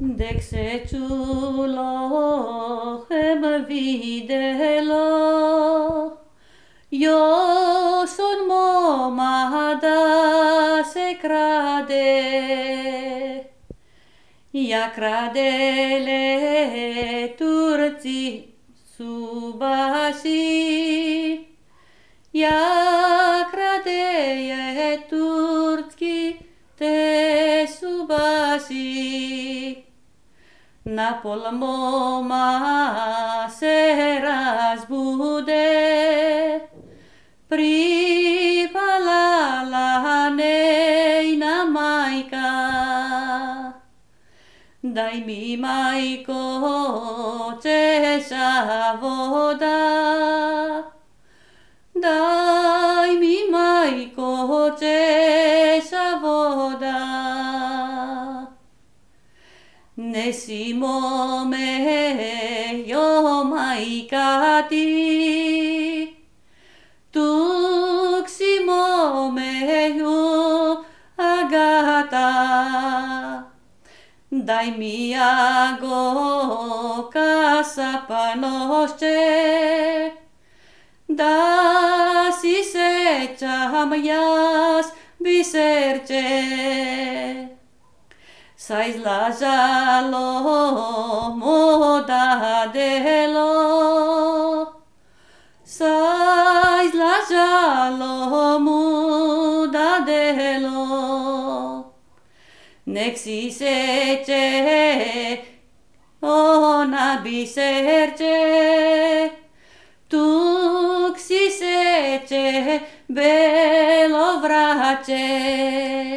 Dexetulo hem videlo, io son momada se crade, ja cradele turci subasi, ja cradeje turci te subasi. Na polmoma se razbude, pripalala nejna majka. Daj mi, majko, češa voda, daj mi, majko, češa voda. Nesimo me jo majka ti, tuksimo me ju agata. Daj mi jago kasapanosce, da si sećam jas biserče. Sa izlažalo moda delo, sa izlažalo muda delo. Nek si seće ona biserče, tuk si seće belo vraće.